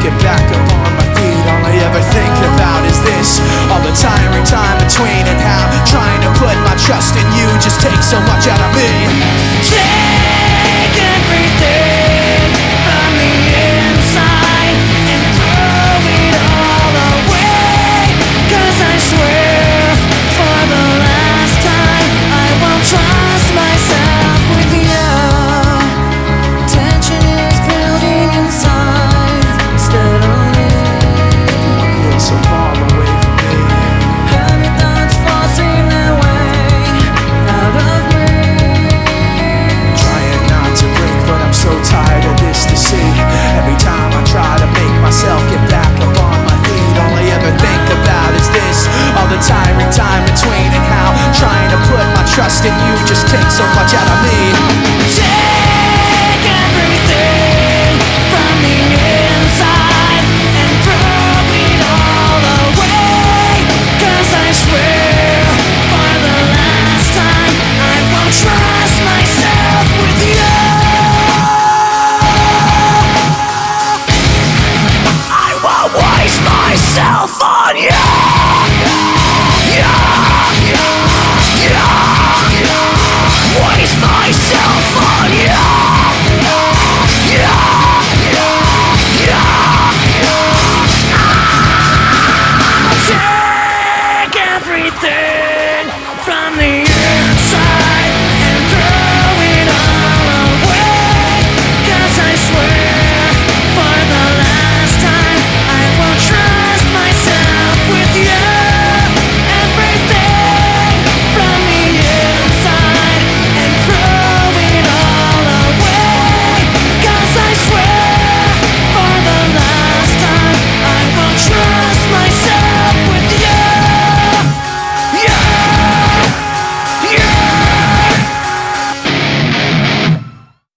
get back up on my feet. All I ever think about is this, all the tiring time between, and how trying to put my trust in you just takes so much out of me. Take everything from the inside and throw it all away, 'cause I swear for the last time I won't trust myself with you. Tension is building inside steadily. I feel so far away from me. Heavy thoughts forcing their way out of me. Trying not to break, but I'm so tired of this to see. Every time I try to make myself get back up on my feet, all I ever think about is this, all the tiring time between, and how trying to put my trust in you just takes so much out of me. Take everything from the inside and throw it all away, 'cause I swear for the last time I won't trust myself with you. I won't waste myself on you. Waste myself on you.